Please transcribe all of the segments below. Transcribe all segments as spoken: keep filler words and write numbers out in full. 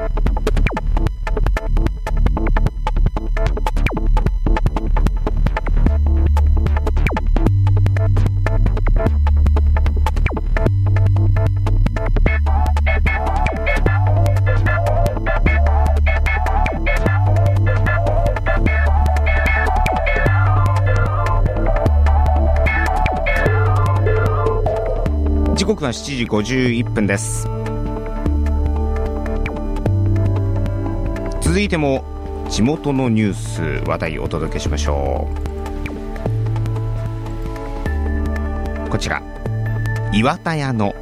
時刻はしちじごじゅういっぷんです。続いても地元のニュース話題をお届けしましょう。こちら岩田屋の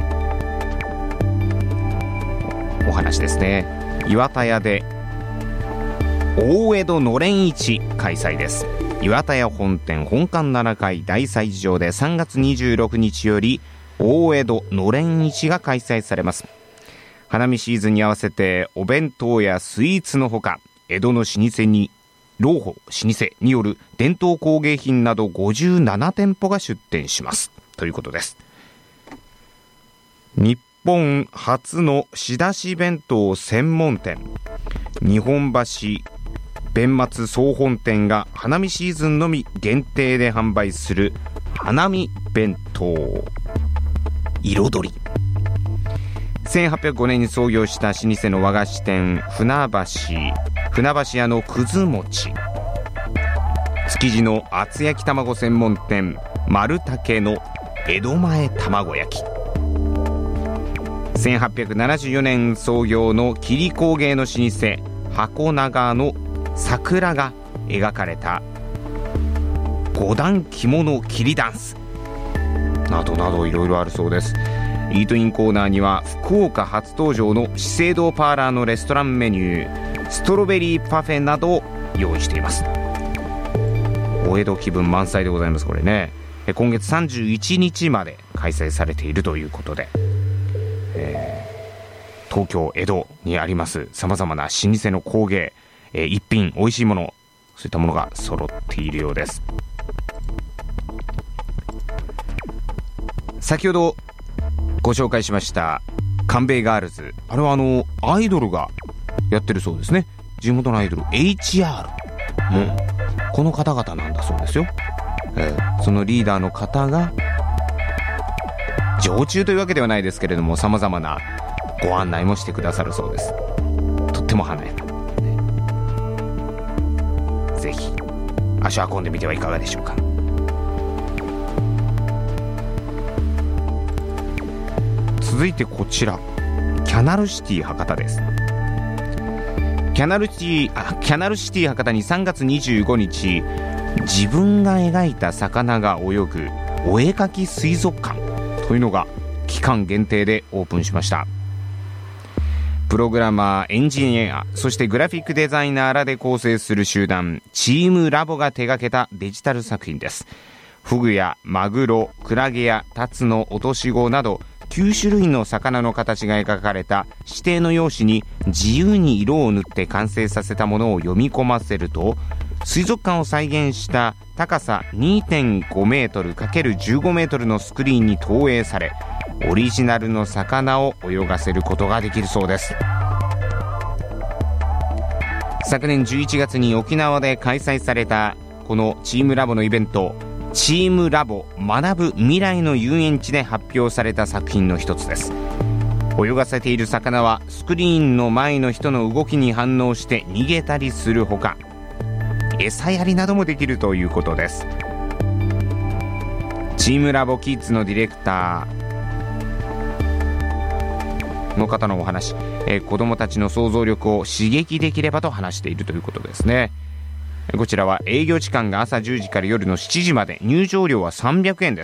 お話ですね。岩田屋で大江戸のれん市開催です。岩田屋本店本館ななかい大催事場でさんがつにじゅうろくにちより大江戸のれん市が開催されます。花見シーズンに合わせてお弁当やスイーツのほか、江戸の老舗に老舗老舗による伝統工芸品などごじゅうななてんぽが出店しますということです。日本初の仕出し弁当専門店、日本橋弁松総本店が花見シーズンのみ限定で販売する花見弁当彩り。せんはっぴゃくごねんに創業した老舗の和菓子店船橋船橋屋のくず餅、築地の厚焼き卵専門店丸竹の江戸前卵焼き、せんはっぴゃくななじゅうよねん創業の桐工芸の老舗箱長の桜が描かれた五段着物切りダンスなどなどいろいろあるそうです。イートインコーナーには福岡初登場の資生堂パーラーのレストランメニューストロベリーパフェなどを用意しています。お江戸気分満載でございます。これね、今月さんじゅういちにちまで開催されているということで、えー、東京江戸にありますさまざまな老舗の工芸、えー、一品おいしいもの、そういったものが揃っているようです。先ほどご紹介しました官兵衛ガールズ、あれはあのアイドルがやってるそうですね。地元のアイドル エイチアール、うん、この方々なんだそうですよ。えー、そのリーダーの方が常駐というわけではないですけれども、さまざまなご案内もしてくださるそうです。とっても華やか、ね、ぜひ足を運んでみてはいかがでしょうか。続いてこちらキャナルシティ博多です。キャナルシティあキャナルシティ博多にさんがつにじゅうごにち、自分が描いた魚が泳ぐお絵かき水族館というのが期間限定でオープンしました。プログラマー、エンジニア、そしてグラフィックデザイナーらで構成する集団チームラボが手掛けたデジタル作品です。フグやマグロ、クラゲやタツノ、オトシゴなどきゅうしゅるいの魚の形が描かれた指定の用紙に自由に色を塗って完成させたものを読み込ませると、水族館を再現した高さ にてんごメートルかけるじゅうごメートルのスクリーンに投影され、オリジナルの魚を泳がせることができるそうです。昨年じゅういちがつに沖縄で開催されたこのチームラボのイベント、チームラボ学ぶ未来の遊園地で発表された作品の一つです。泳がせている魚はスクリーンの前の人の動きに反応して逃げたりするほか、餌やりなどもできるということです。チームラボキッズのディレクターの方のお話、えー、子どもたちの想像力を刺激できればと話しているということですね。こちらは営業時間が朝じゅうじから夜のしちじまで、入場料はさんびゃくえんです。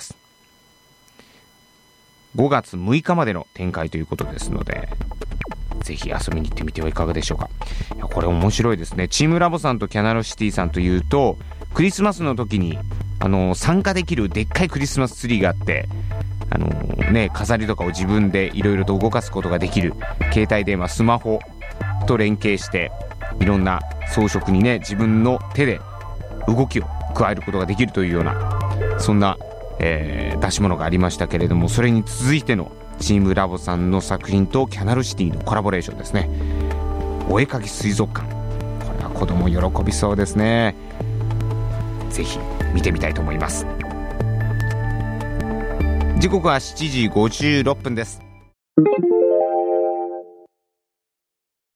ごがつむいかまでの展開ということですので、ぜひ遊びに行ってみてはいかがでしょうか。いや、これ面白いですね。チームラボさんとキャナルシティさんというと、クリスマスの時にあの参加できるでっかいクリスマスツリーがあって、あのーね、飾りとかを自分でいろいろと動かすことができる携帯電話、スマホと連携していろんな装飾にね、自分の手で動きを加えることができるというような、そんな、えー、出し物がありましたけれども、それに続いてのチームラボさんの作品とキャナルシティのコラボレーションですね。 お絵かき水族館、これは子供喜びそうですね。ぜひ見てみたいと思います。時刻はしちじごじゅうろっぷんです。